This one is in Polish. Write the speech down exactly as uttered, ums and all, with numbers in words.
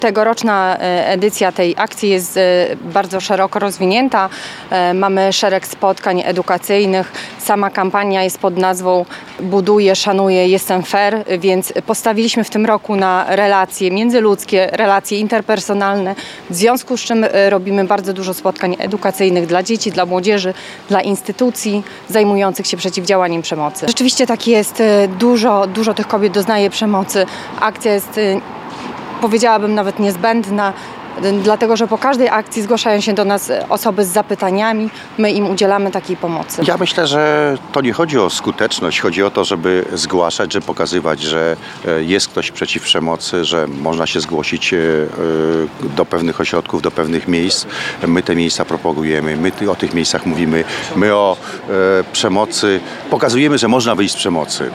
Tegoroczna edycja tej akcji jest bardzo szeroko rozwinięta. Mamy szereg spotkań edukacyjnych. Sama kampania jest pod nazwą Buduję, szanuję, jestem fair, więc postawiliśmy w tym roku na relacje międzyludzkie, relacje interpersonalne, w związku z czym robimy bardzo dużo spotkań edukacyjnych dla dzieci, dla młodzieży, dla instytucji zajmujących się przeciwdziałaniem przemocy. Rzeczywiście tak jest, dużo, dużo tych kobiet doznaje przemocy. Akcja jest, powiedziałabym, nawet niezbędna, dlatego że po każdej akcji zgłaszają się do nas osoby z zapytaniami, my im udzielamy takiej pomocy. Ja myślę, że to nie chodzi o skuteczność, chodzi o to, żeby zgłaszać, żeby pokazywać, że jest ktoś przeciw przemocy, że można się zgłosić do pewnych ośrodków, do pewnych miejsc. My te miejsca propagujemy, my o tych miejscach mówimy, my o przemocy pokazujemy, że można wyjść z przemocy.